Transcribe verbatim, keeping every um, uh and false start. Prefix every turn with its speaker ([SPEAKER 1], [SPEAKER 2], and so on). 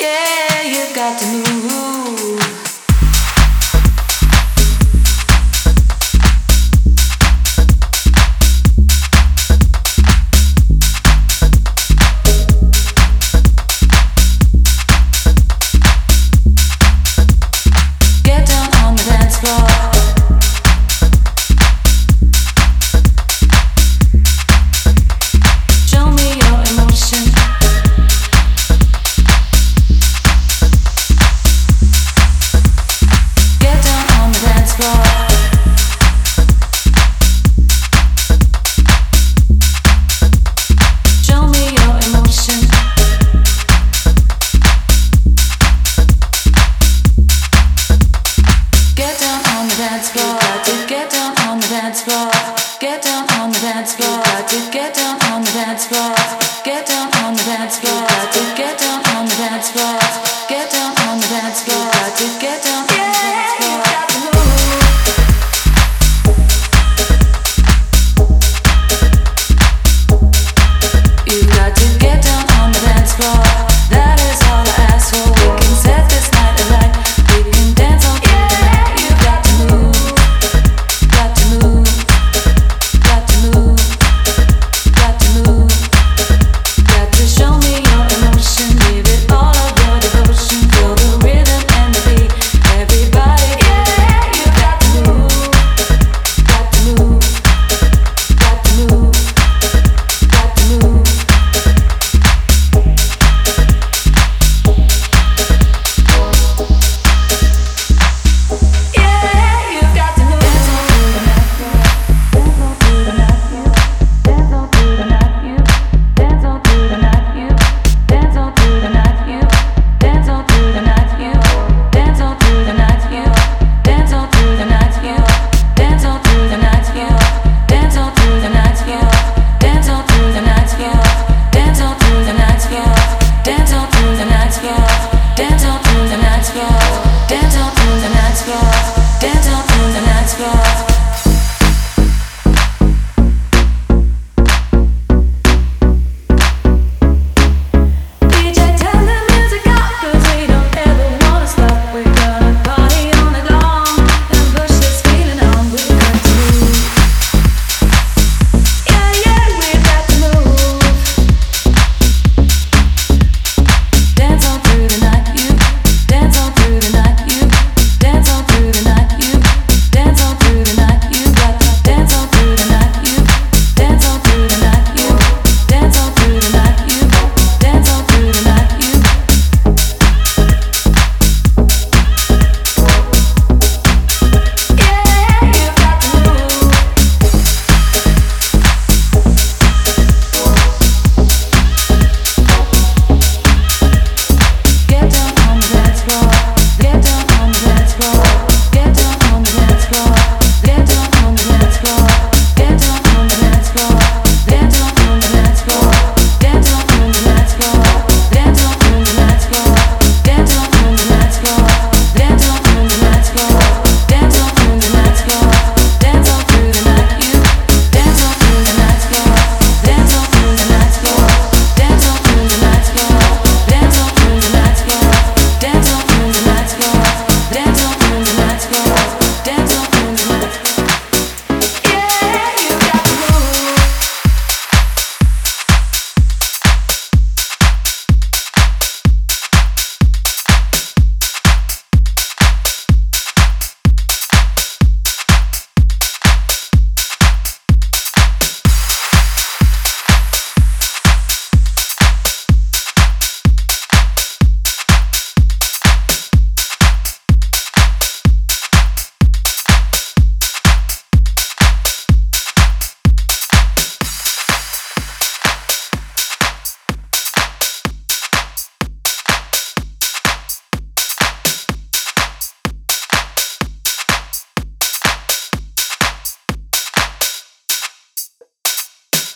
[SPEAKER 1] Yeah, you got to move. Get down on the dance floor. Show me your emotion. Get down on the dance floor. Show me your emotion. Get down on the dance floor. To get down on the dance floor. Get down on the dance floor. To get down on the dance floor. Get down on the dance floor. To get down on the dance floor. Get down on the dance floor. To